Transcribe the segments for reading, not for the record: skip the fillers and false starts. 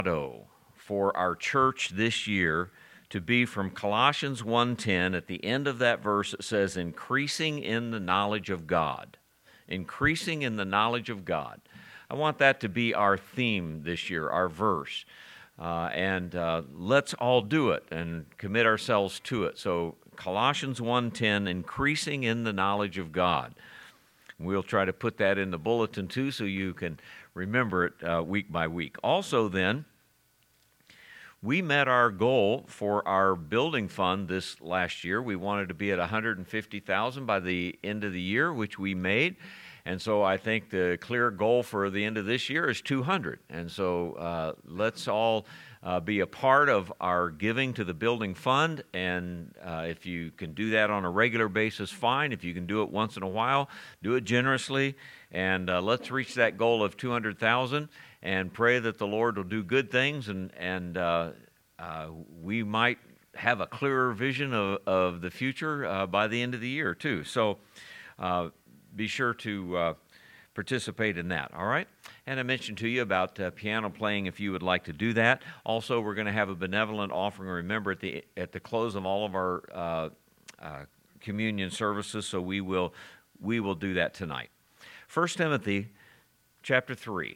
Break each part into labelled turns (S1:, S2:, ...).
S1: For our church this year to be from Colossians 1:10. At the end of that verse it says, increasing in the knowledge of God. Increasing in the knowledge of God. I want that to be our theme this year, our verse. And let's all do it and commit ourselves to it. So Colossians 1:10, increasing in the knowledge of God. We'll try to put that in the bulletin too so you can remember it week by week. Also then, we met our goal for our building fund this last year. We wanted to be at $150,000 by the end of the year, which we made. And so I think the clear goal for the end of this year is 200. And so let's all be a part of our giving to the building fund. And if you can do that on a regular basis, fine. If you can do it once in a while, do it generously. And let's reach that goal of 200,000 and pray that the Lord will do good things and we might have a clearer vision of the future by the end of the year too. So be sure to participate in that, all right? And I mentioned to you about piano playing if you would like to do that. Also, we're going to have a benevolent offering. Remember, at the close of all of our communion services, so we will do that tonight. 1 Timothy chapter 3.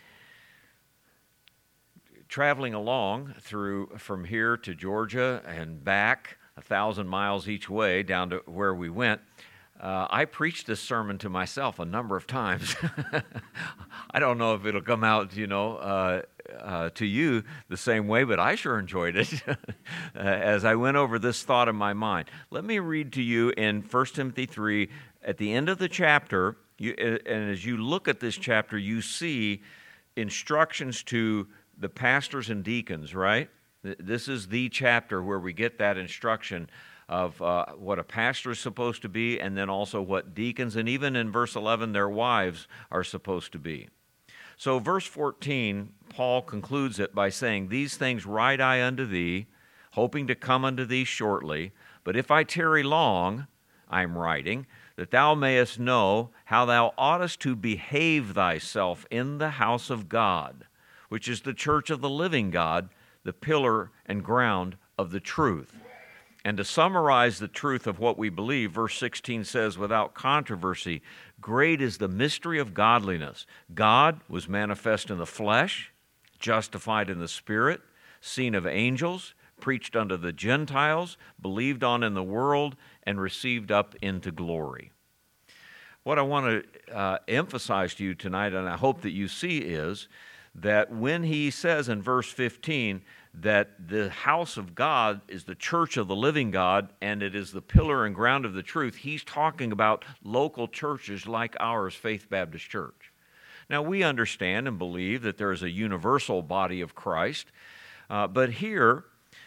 S1: Traveling along from here to Georgia and back 1,000 miles each way down to where we went, I preached this sermon to myself a number of times. I don't know if it'll come out, to you the same way, but I sure enjoyed it as I went over this thought in my mind. Let me read to you in 1 Timothy 3, at the end of the chapter, and as you look at this chapter, you see instructions to the pastors and deacons, right? This is the chapter where we get that instruction of what a pastor is supposed to be, and then also what deacons, and even in verse 11, their wives are supposed to be. So verse 14, Paul concludes it by saying, "These things write I unto thee, hoping to come unto thee shortly. But if I tarry long, I am writing, that thou mayest know how thou oughtest to behave thyself in the house of God, which is the church of the living God, the pillar and ground of the truth." And to summarize the truth of what we believe, verse 16 says, without controversy, great is the mystery of godliness. God was manifest in the flesh, justified in the spirit, seen of angels, preached unto the Gentiles, believed on in the world, and received up into glory. What I want to emphasize to you tonight, and I hope that you see, is that when he says in verse 15 that the house of God is the church of the living God and it is the pillar and ground of the truth, he's talking about local churches like ours, Faith Baptist Church. Now, we understand and believe that there is a universal body of Christ, but here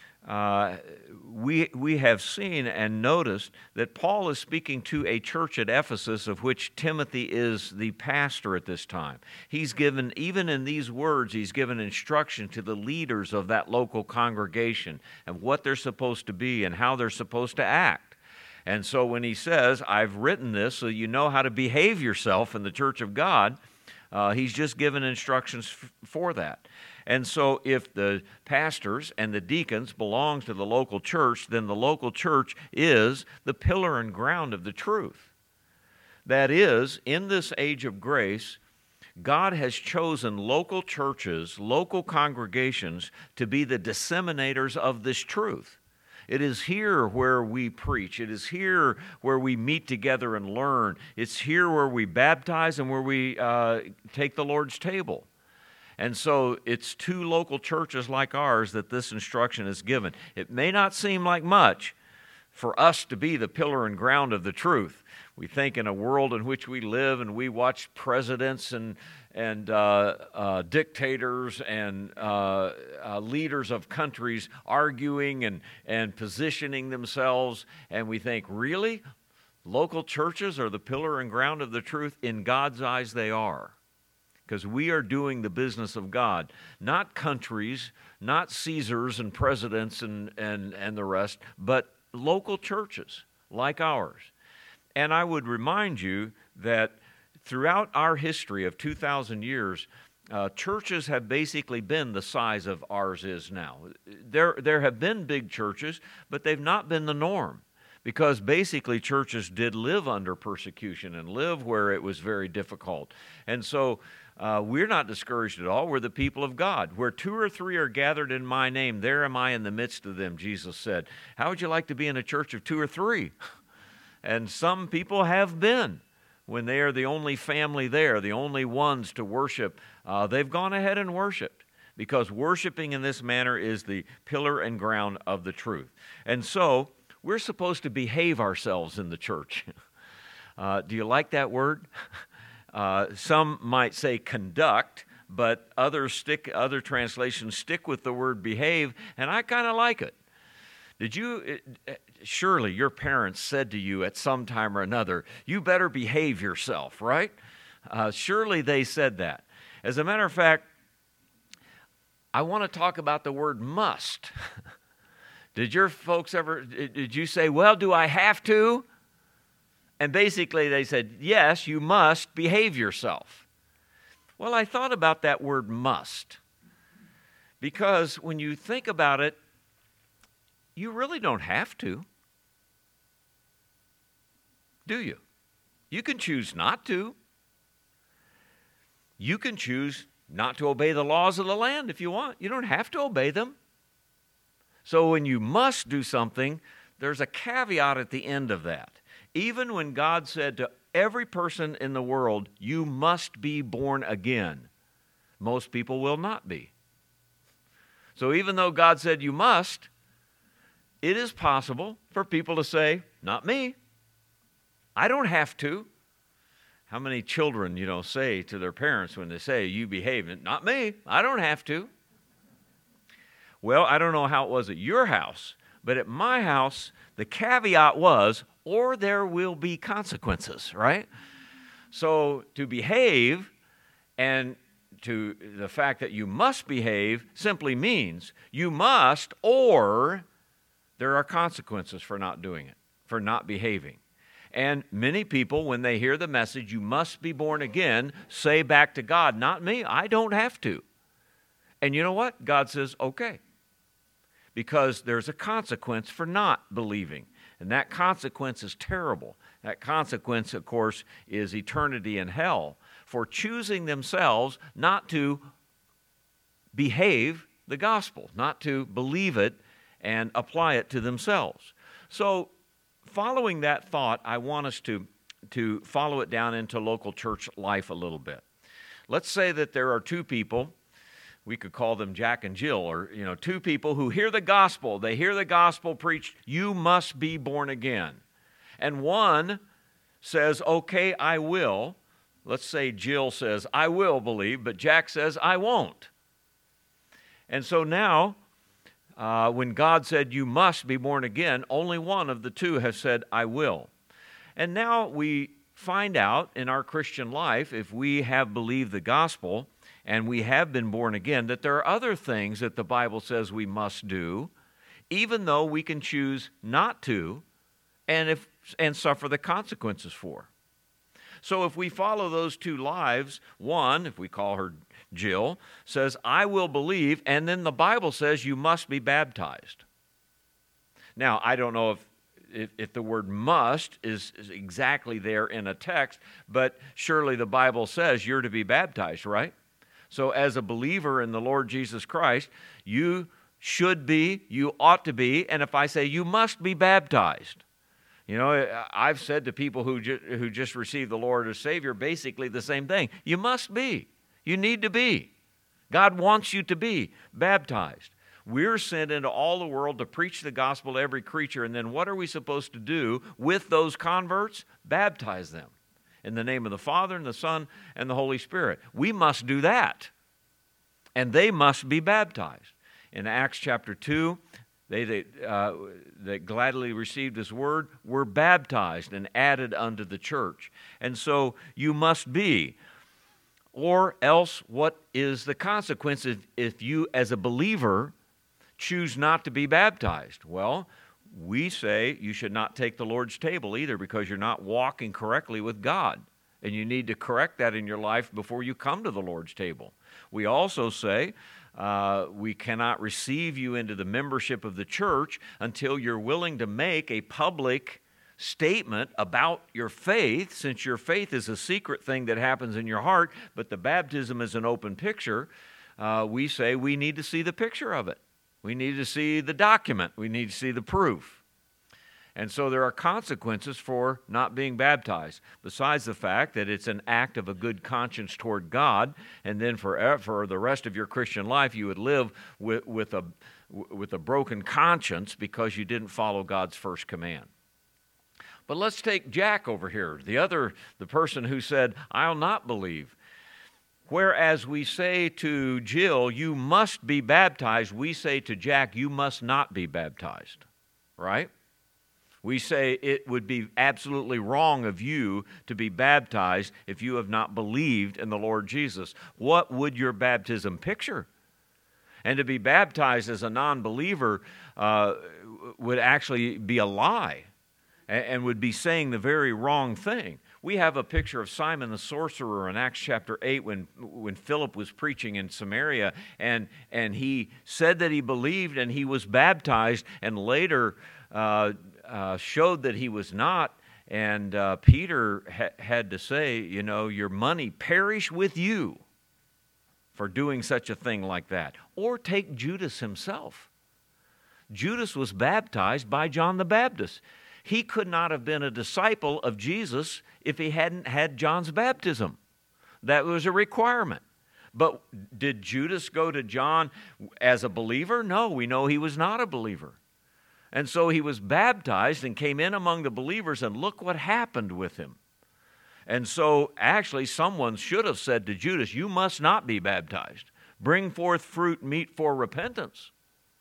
S1: we have seen and noticed that Paul is speaking to a church at Ephesus of which Timothy is the pastor at this time. He's given, even in these words, he's given instruction to the leaders of that local congregation and what they're supposed to be and how they're supposed to act. And so when he says, I've written this so you know how to behave yourself in the church of God, he's just given instructions for that. And so if the pastors and the deacons belong to the local church, then the local church is the pillar and ground of the truth. That is, in this age of grace, God has chosen local churches, local congregations, to be the disseminators of this truth. It is here where we preach. It is here where we meet together and learn. It's here where we baptize and where we take the Lord's table. And so it's to local churches like ours that this instruction is given. It may not seem like much for us to be the pillar and ground of the truth. We think in a world in which we live and we watch presidents and dictators and leaders of countries arguing and positioning themselves, and we think, really? Local churches are the pillar and ground of the truth? In God's eyes, they are. Because we are doing the business of God, not countries, not Caesars and presidents and the rest, but local churches like ours. And I would remind you that throughout our history of 2,000 years, churches have basically been the size of ours is now. There have been big churches, but they've not been the norm, because basically churches did live under persecution and live where it was very difficult. And so we're not discouraged at all. We're the people of God. Where 2 or 3 are gathered in my name, there am I in the midst of them, Jesus said. How would you like to be in a church of 2 or 3? And some people have been. When they are the only family there, the only ones to worship, they've gone ahead and worshiped, because worshiping in this manner is the pillar and ground of the truth. And so we're supposed to behave ourselves in the church. Do you like that word? Some might say conduct, but other translations stick with the word behave, and I kind of like it. Surely your parents said to you at some time or another, you better behave yourself, right? Surely they said that. As a matter of fact, I want to talk about the word must. Did your folks did you say, well, do I have to? And basically they said, yes, you must behave yourself. Well, I thought about that word must, because when you think about it, you really don't have to, do you? You can choose not to. You can choose not to obey the laws of the land if you want. You don't have to obey them. So when you must do something, there's a caveat at the end of that. Even when God said to every person in the world, you must be born again, most people will not be. So even though God said you must, it is possible for people to say, not me. I don't have to. How many children, say to their parents when they say, you behave? Not me. I don't have to. Well, I don't know how it was at your house, but at my house, the caveat was, or there will be consequences, right? So to behave, and to the fact that you must behave, simply means you must, or there are consequences for not doing it, for not behaving. And many people, when they hear the message, you must be born again, say back to God, not me, I don't have to. And you know what? God says, okay. Because there's a consequence for not believing. And that consequence is terrible. That consequence, of course, is eternity in hell for choosing themselves not to behave the gospel, not to believe it and apply it to themselves. So following that thought, I want us to follow it down into local church life a little bit. Let's say that there are 2 people, we could call them Jack and Jill, or 2 people who hear the gospel. They hear the gospel preached, you must be born again. And one says, okay, I will. Let's say Jill says, I will believe, but Jack says, I won't. And so now, when God said, you must be born again, only one of the 2 has said, I will. And now we find out in our Christian life, if we have believed the gospel and we have been born again, that there are other things that the Bible says we must do, even though we can choose not to and suffer the consequences for. So if we follow those 2 lives, one, if we call her Jill, says, I will believe, and then the Bible says you must be baptized. Now, I don't know if the word must is exactly there in a text, but surely the Bible says you're to be baptized, right? So as a believer in the Lord Jesus Christ, you should be, you ought to be, and if I say you must be baptized, I've said to people who just received the Lord as Savior basically the same thing. You must be. You need to be. God wants you to be baptized. We're sent into all the world to preach the gospel to every creature, and then what are we supposed to do with those converts? Baptize them in the name of the Father and the Son and the Holy Spirit. We must do that, and they must be baptized. In Acts chapter 2, they that gladly received His word were baptized and added unto the church. And so you must be. Or else, what is the consequence if you, as a believer, choose not to be baptized? Well, we say you should not take the Lord's table either, because you're not walking correctly with God. And you need to correct that in your life before you come to the Lord's table. We also say we cannot receive you into the membership of the church until you're willing to make a public statement about your faith, since your faith is a secret thing that happens in your heart, but the baptism is an open picture. We say we need to see the picture of it. We need to see the document. We need to see the proof. And so there are consequences for not being baptized, besides the fact that it's an act of a good conscience toward God, and then for the rest of your Christian life you would live with a broken conscience because you didn't follow God's first command. But let's take Jack over here, the person who said, "I'll not believe." Whereas we say to Jill, "You must be baptized," we say to Jack, "You must not be baptized," right? We say it would be absolutely wrong of you to be baptized if you have not believed in the Lord Jesus. What would your baptism picture? And to be baptized as a non-believer would actually be a lie and would be saying the very wrong thing. We have a picture of Simon the sorcerer in Acts chapter 8 when Philip was preaching in Samaria, and he said that he believed and he was baptized, and later showed that he was not, and Peter had to say, your money perish with you for doing such a thing like that. Or take Judas himself. Judas was baptized by John the Baptist. He could not have been a disciple of Jesus if he hadn't had John's baptism. That was a requirement. But did Judas go to John as a believer? No, we know he was not a believer. And so he was baptized and came in among the believers, and look what happened with him. And so actually someone should have said to Judas, "You must not be baptized. Bring forth fruit meet for repentance."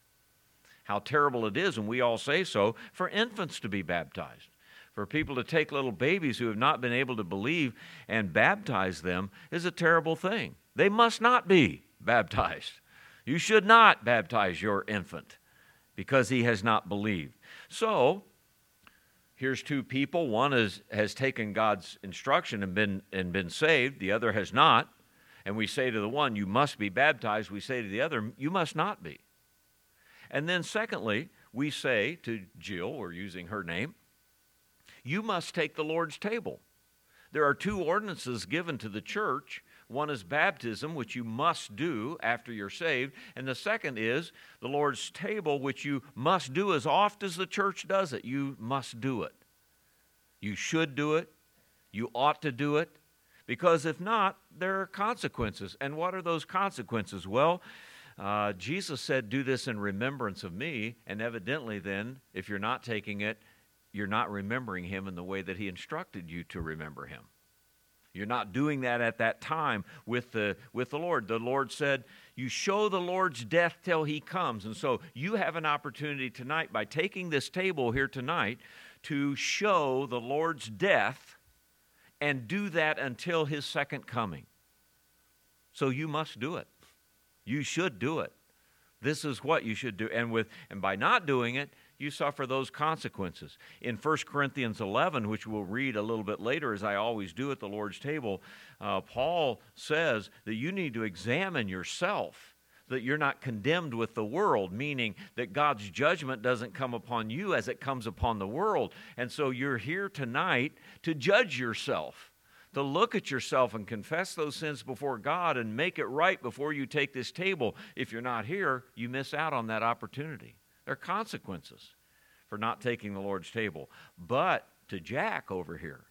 S1: How terrible it is, and we all say so, for infants to be baptized. For people to take little babies who have not been able to believe and baptize them is a terrible thing. They must not be baptized. You should not baptize your infant because he has not believed. So, here's two people. One has taken God's instruction and been saved. The other has not. And we say to the one, "You must be baptized." We say to the other, "You must not be." And then secondly, we say to Jill, we're using her name, "You must take the Lord's table." There are two ordinances given to the church. One is baptism, which you must do after you're saved. And the second is the Lord's table, which you must do as oft as the church does it. You must do it. You should do it. You ought to do it. Because if not, there are consequences. And what are those consequences? Well, Jesus said, "Do this in remembrance of me." And evidently then, if you're not taking it, you're not remembering him in the way that he instructed you to remember him. You're not doing that at that time with the Lord. The Lord said, "You show the Lord's death till he comes." And so you have an opportunity tonight by taking this table here tonight to show the Lord's death and do that until his second coming. So you must do it. You should do it. This is what you should do. And by not doing it, you suffer those consequences. In 1 Corinthians 11, which we'll read a little bit later, as I always do at the Lord's table, Paul says that you need to examine yourself, that you're not condemned with the world, meaning that God's judgment doesn't come upon you as it comes upon the world. And so you're here tonight to judge yourself, to look at yourself and confess those sins before God and make it right before you take this table. If you're not here, you miss out on that opportunity. There are consequences for not taking the Lord's table. But to Jack over here,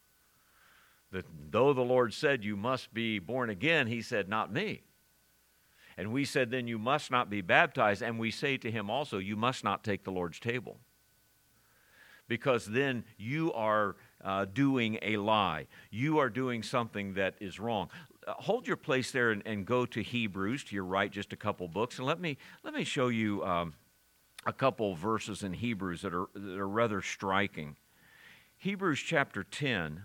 S1: that though the Lord said you must be born again, he said, "Not me." And we said, "Then you must not be baptized." And we say to him also, "You must not take the Lord's table." Because then you are doing a lie. You are doing something that is wrong. Hold your place there and go to Hebrews, to your right, just a couple books. And let me show you a couple verses in Hebrews that are rather striking. Hebrews chapter 10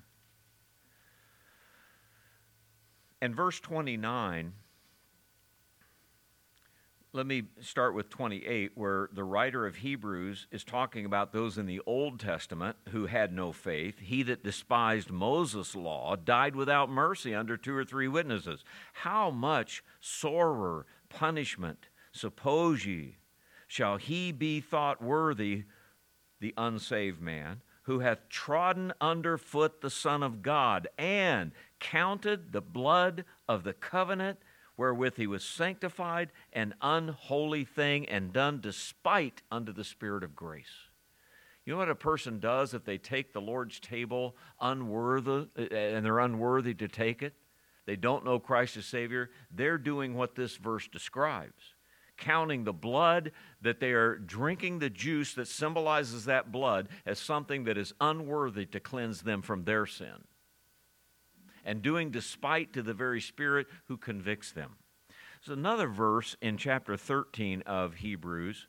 S1: and verse 29 let me start with 28, where the writer of Hebrews is talking about those in the Old Testament who had no faith. He that despised Moses' law died without mercy under 2 or 3 witnesses. How much sorer punishment, suppose ye, shall he be thought worthy, the unsaved man, who hath trodden under foot the Son of God, and counted the blood of the covenant wherewith he was sanctified an unholy thing, and done despite unto the Spirit of grace. You know what a person does if they take the Lord's table unworthy, and they're unworthy to take it? They don't know Christ as Savior. They're doing what this verse describes. Counting the blood, that they are drinking the juice that symbolizes that blood as something that is unworthy to cleanse them from their sin, and doing despite to the very Spirit who convicts them. There's another verse in chapter 13 of Hebrews.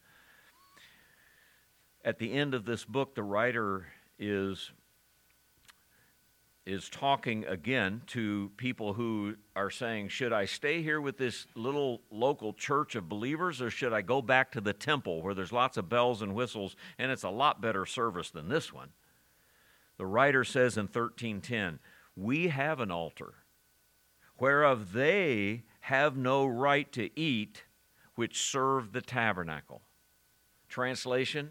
S1: At the end of this book, the writer is talking again to people who are saying, should I stay here with this little local church of believers, or should I go back to the temple where there's lots of bells and whistles and it's a lot better service than this one? The writer says in 13:10, we have an altar, whereof they have no right to eat, which serve the tabernacle. Translation,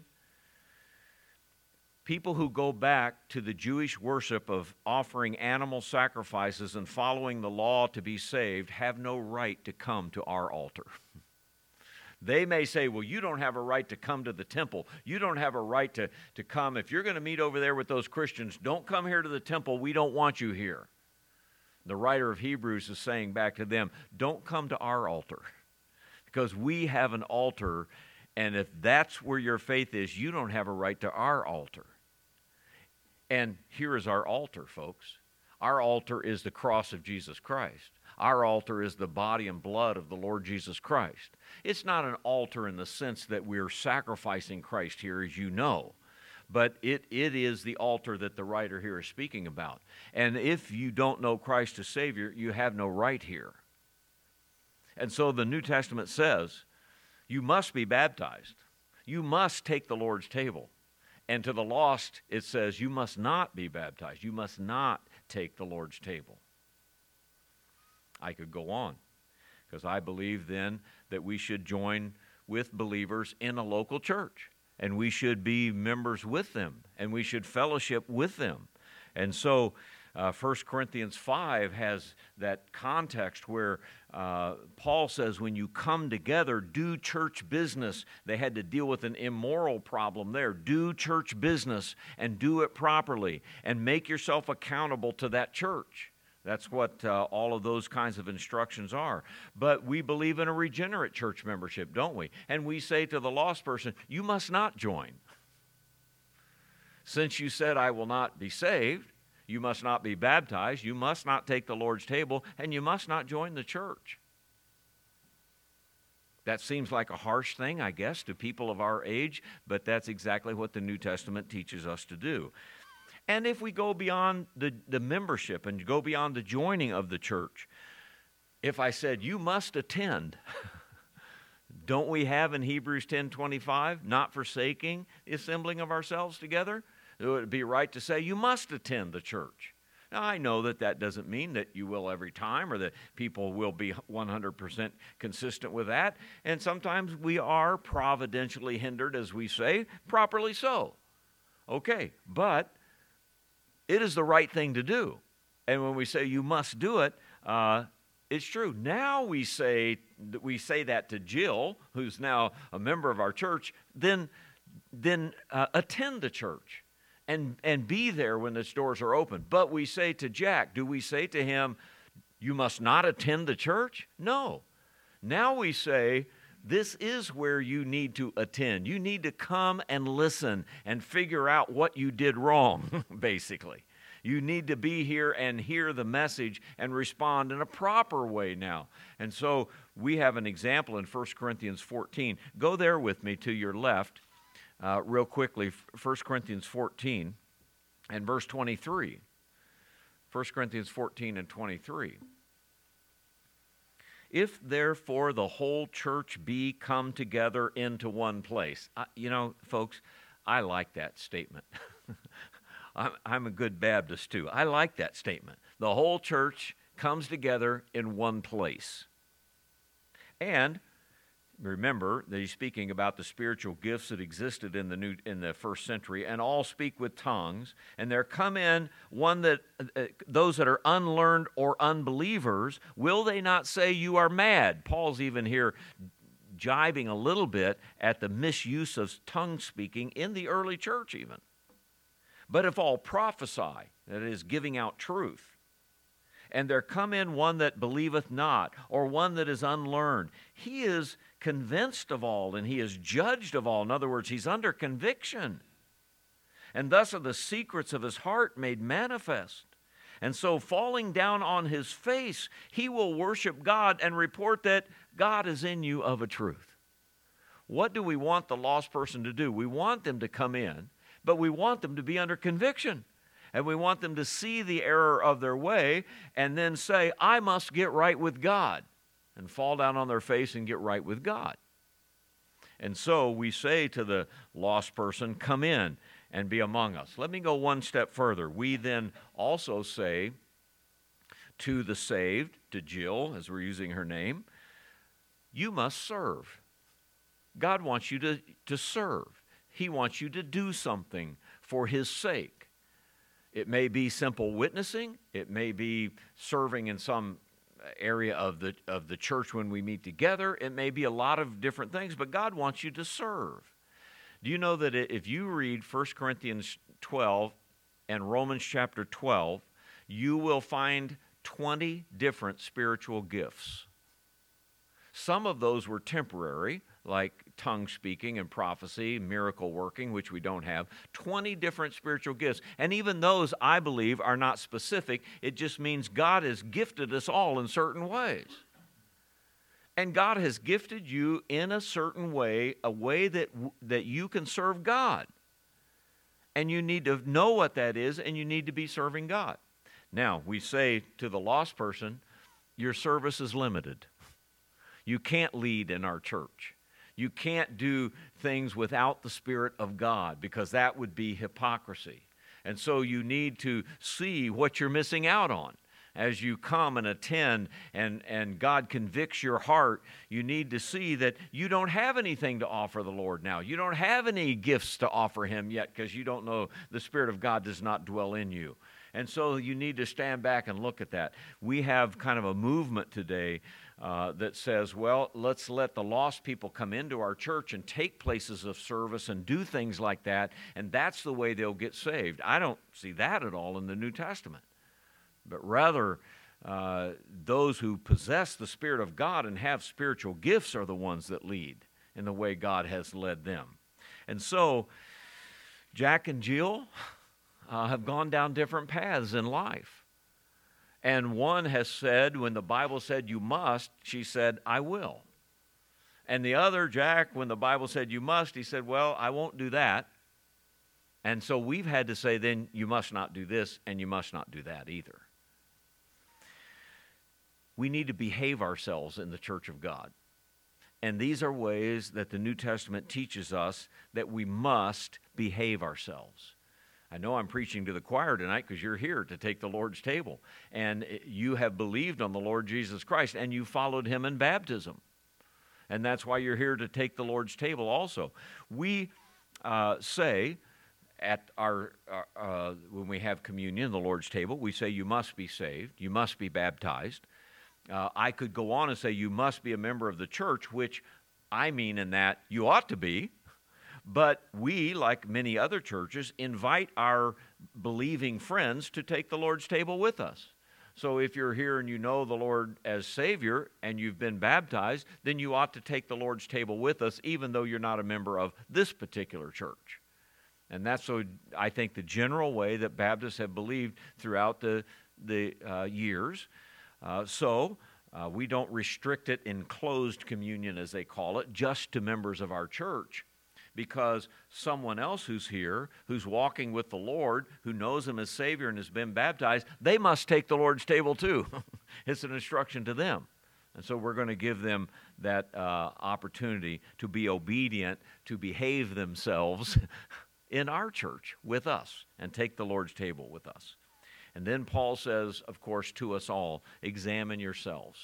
S1: people who go back to the Jewish worship of offering animal sacrifices and following the law to be saved have no right to come to our altar. They may say, well, you don't have a right to come to the temple. You don't have a right to come. If you're going to meet over there with those Christians, don't come here to the temple. We don't want you here. The writer of Hebrews is saying back to them, don't come to our altar, because we have an altar, and if that's where your faith is, you don't have a right to our altar. And here is our altar, folks. Our altar is the cross of Jesus Christ. Our altar is the body and blood of the Lord Jesus Christ. It's not an altar in the sense that we're sacrificing Christ here, as you know, but it is the altar that the writer here is speaking about. And if you don't know Christ as Savior, you have no right here. And so the New Testament says, you must be baptized. You must take the Lord's table. And to the lost, it says, you must not be baptized. You must not take the Lord's table. I could go on, because I believe then that we should join with believers in a local church, and we should be members with them, and we should fellowship with them. And so 1 Corinthians 5 has that context where Paul says when you come together, do church business. They had to deal with an immoral problem there. Do church business and do it properly, and make yourself accountable to that church. That's what all of those kinds of instructions are. But we believe in a regenerate church membership, don't we? And we say to the lost person, you must not join. Since you said, I will not be saved, you must not be baptized, you must not take the Lord's table, and you must not join the church. That seems like a harsh thing, I guess, to people of our age, but that's exactly what the New Testament teaches us to do. And if we go beyond the membership and go beyond the joining of the church, if I said, you must attend, don't we have in Hebrews 10:25, not forsaking the assembling of ourselves together? It would be right to say, you must attend the church. Now, I know that doesn't mean that you will every time, or that people will be 100% consistent with that. And sometimes we are providentially hindered, as we say, properly so. Okay, but it is the right thing to do. And when we say you must do it, it's true. Now we say that to Jill, who's now a member of our church, then attend the church and be there when its doors are open. But we say to Jack, do we say to him, you must not attend the church? No. Now we say, this is where you need to attend. You need to come and listen and figure out what you did wrong, basically. You need to be here and hear the message and respond in a proper way now. And so we have an example in 1 Corinthians 14. Go there with me to your left real quickly, 1 Corinthians 14 and verse 23. 1 Corinthians 14 and 23. If therefore the whole church be come together into one place. Folks, I like that statement. I'm a good Baptist too. I like that statement. The whole church comes together in one place. And remember that he's speaking about the spiritual gifts that existed in the first century, and all speak with tongues. And there come in one that those that are unlearned or unbelievers, will they not say you are mad? Paul's even here jibing a little bit at the misuse of tongue speaking in the early church even. But if all prophesy, that is, giving out truth, and there come in one that believeth not, or one that is unlearned, he is convinced of all, and he is judged of all. In other words, he's under conviction. And thus are the secrets of his heart made manifest. And so falling down on his face, he will worship God and report that God is in you of a truth. What do we want the lost person to do? We want them to come in, but we want them to be under conviction. And we want them to see the error of their way and then say, I must get right with God, and fall down on their face and get right with God. And so we say to the lost person, come in and be among us. Let me go one step further. We then also say to the saved, to Jill, as we're using her name, you must serve. God wants you to serve. He wants you to do something for his sake. It may be simple witnessing. It may be serving in some area of the church when we meet together. It may be a lot of different things, but God wants you to serve. Do you know that if you read 1 Corinthians 12 and Romans chapter 12, you will find 20 different spiritual gifts. Some of those were temporary, like tongue speaking and prophecy, miracle working, which we don't have. 20 different spiritual gifts. And even those, I believe, are not specific. It just means God has gifted us all in certain ways. And God has gifted you in a certain way, a way that you can serve God. And you need to know what that is, and you need to be serving God. Now, we say to the lost person, your service is limited. You can't lead in our church. You can't do things without the Spirit of God, because that would be hypocrisy. And so you need to see what you're missing out on. As you come and attend and God convicts your heart, you need to see that you don't have anything to offer the Lord now. You don't have any gifts to offer him yet, because you don't know the Spirit of God does not dwell in you. And so you need to stand back and look at that. We have kind of a movement today that says, well, let's let the lost people come into our church and take places of service and do things like that, and that's the way they'll get saved. I don't see that at all in the New Testament. But rather, those who possess the Spirit of God and have spiritual gifts are the ones that lead in the way God has led them. And so, Jack and Jill have gone down different paths in life. And one has said, when the Bible said you must, she said, I will. And the other, Jack, when the Bible said you must, he said, well, I won't do that. And so we've had to say, then you must not do this, and you must not do that either. We need to behave ourselves in the church of God. And these are ways that the New Testament teaches us that we must behave ourselves. I know I'm preaching to the choir tonight because you're here to take the Lord's table. And you have believed on the Lord Jesus Christ, and you followed him in baptism. And that's why you're here to take the Lord's table also. We say at our when we have communion, the Lord's table, we say you must be saved, you must be baptized. I could go on and say you must be a member of the church, which I mean in that you ought to be. But we, like many other churches, invite our believing friends to take the Lord's table with us. So if you're here and you know the Lord as Savior and you've been baptized, then you ought to take the Lord's table with us, even though you're not a member of this particular church. And that's, so I think, the general way that Baptists have believed throughout the years. We don't restrict it in closed communion, as they call it, just to members of our church. Because someone else who's here, who's walking with the Lord, who knows him as Savior and has been baptized, they must take the Lord's table too. It's an instruction to them. And so we're going to give them that opportunity to be obedient, to behave themselves in our church with us and take the Lord's table with us. And then Paul says, of course, to us all, examine yourselves.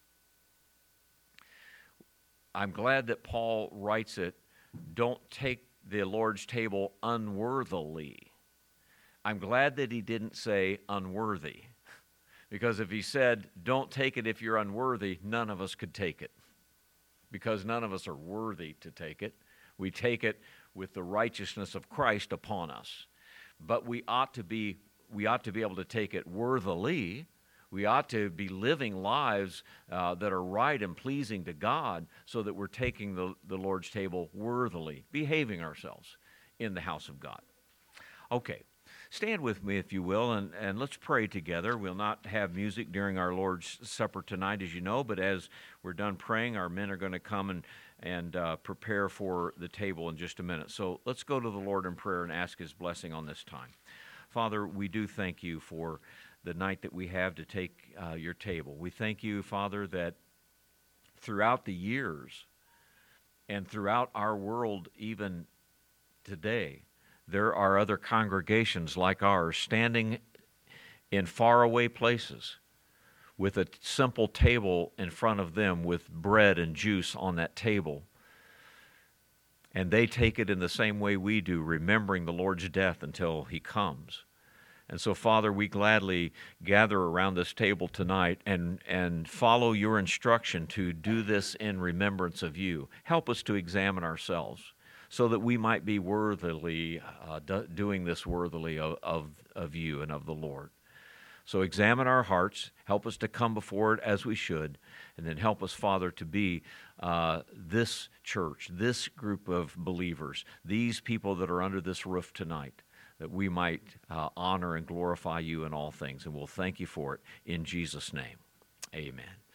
S1: I'm glad that Paul writes it, don't take the Lord's table unworthily. I'm glad that he didn't say unworthy. Because if he said, don't take it if you're unworthy, none of us could take it. Because none of us are worthy to take it. We take it with the righteousness of Christ upon us. But we ought to be able to take it worthily. We ought to be living lives that are right and pleasing to God so that we're taking the Lord's table worthily, behaving ourselves in the house of God. Okay. Stand with me, if you will, and let's pray together. We'll not have music during our Lord's Supper tonight, as you know, but as we're done praying, our men are going to come and prepare for the table in just a minute. So let's go to the Lord in prayer and ask His blessing on this time. Father, we do thank you for the night that we have to take your table. We thank you, Father, that throughout the years and throughout our world even today, there are other congregations like ours standing in faraway places with a simple table in front of them with bread and juice on that table. And they take it in the same way we do, remembering the Lord's death until He comes. And so, Father, we gladly gather around this table tonight and follow your instruction to do this in remembrance of you. Help us to examine ourselves, so that we might be worthily, doing this worthily of you and of the Lord. So examine our hearts, help us to come before it as we should, and then help us, Father, to be this church, this group of believers, these people that are under this roof tonight, that we might honor and glorify you in all things. And we'll thank you for it in Jesus' name. Amen.